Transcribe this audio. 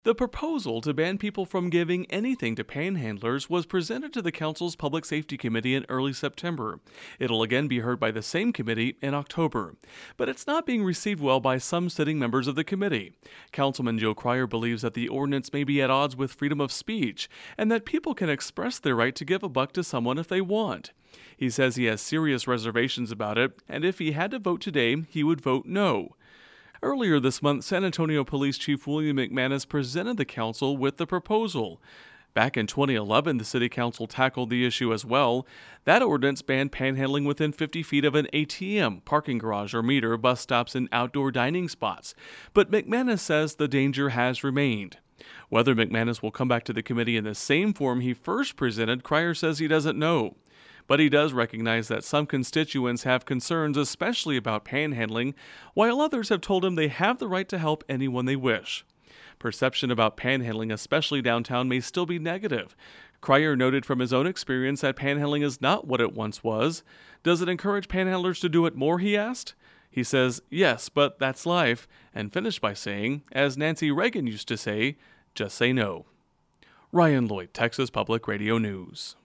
The proposal to ban people from giving anything to panhandlers was presented to the Council's Public Safety Committee in early September. It'll again be heard by the same committee in October. But it's not being received well by some sitting members of the committee. Councilman Joe Cryer believes that the ordinance may be at odds with freedom of speech and that people can express their right to give a buck to someone if they want. He says he has serious reservations about it, and if he had to vote today, he would vote no. Earlier this month, San Antonio Police Chief William McManus presented the council with the proposal. Back in 2011, the city council tackled the issue as well. That ordinance banned panhandling within 50 feet of an ATM, parking garage, or meter, bus stops, and outdoor dining spots. But McManus says the danger has remained. Whether McManus will come back to the committee in the same form he first presented, Cryer says he doesn't know. But he does recognize that some constituents have concerns, especially about panhandling, while others have told him they have the right to help anyone they wish. Perception about panhandling, especially downtown, may still be negative. Cryer noted from his own experience that panhandling is not what it once was. Does it encourage panhandlers to do it more, he asked? He says, yes, but that's life, and finished by saying, as Nancy Reagan used to say, just say no. Ryan Lloyd, Texas Public Radio News.